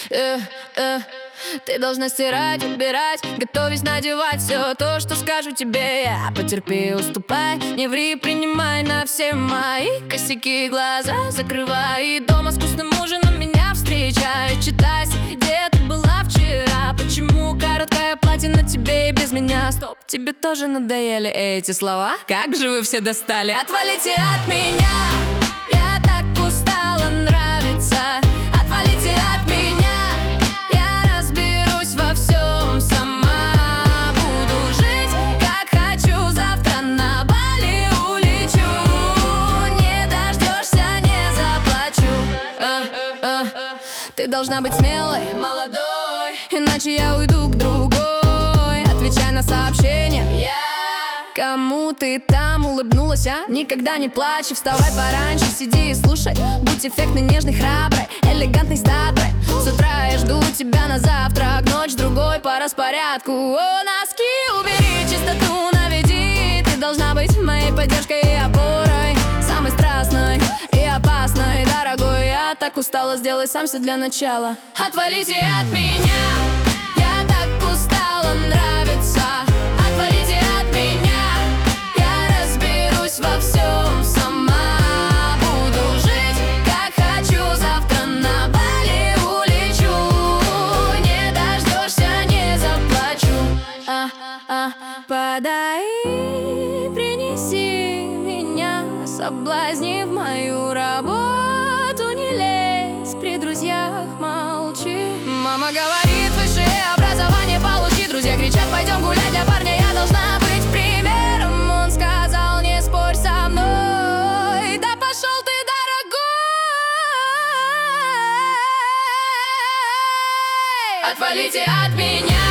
э, э. Ты должна стирать, убирать, готовить, надевать все то, что скажу тебе я. Потерпи, уступай, не ври, принимай на все мои косяки. Глаза закрывай и дома с вкусным ужином меня встречай. Читай, где ты была вчера. Почему короткое платье на тебе и без меня? Стоп, тебе тоже надоели эти слова? Как же вы все достали? Отвалите от меня, я так устала нравиться. Отвалите от меня, я разберусь во всем сама. Буду жить как хочу, завтра на Бали улечу. Не дождешься, не заплачу. Ты должна быть смелой, молодой, иначе я уйду к другой. Отвечай на сообщения. Кому ты там улыбнулась, а? Никогда не плачь и вставай пораньше. Сиди и слушай, будь эффектной, нежной, храброй, элегантной, статой. С утра я жду тебя на завтрак, ночь другой по распорядку. О, носки убери, чистоту наведи. Ты должна быть моей поддержкой и опорой, самой страстной и опасной. Дорогой, я так устала, сделай сам все для начала. Отвалите от меня, я так устала нравиться. Отвалите от меня, я разберусь во всем сама. Буду жить как хочу, завтра на Бали улечу. Не дождешься, не заплачу. Подай, принеси меня, соблазни в мою работу. Не лезь, при друзьях молчи. Мама говорит, высшее образование получи. Друзья кричат, пойдем гулять, для парня я должна быть примером. Он сказал, не спорь со мной. Да пошел ты, дорогой. Отвалите от меня.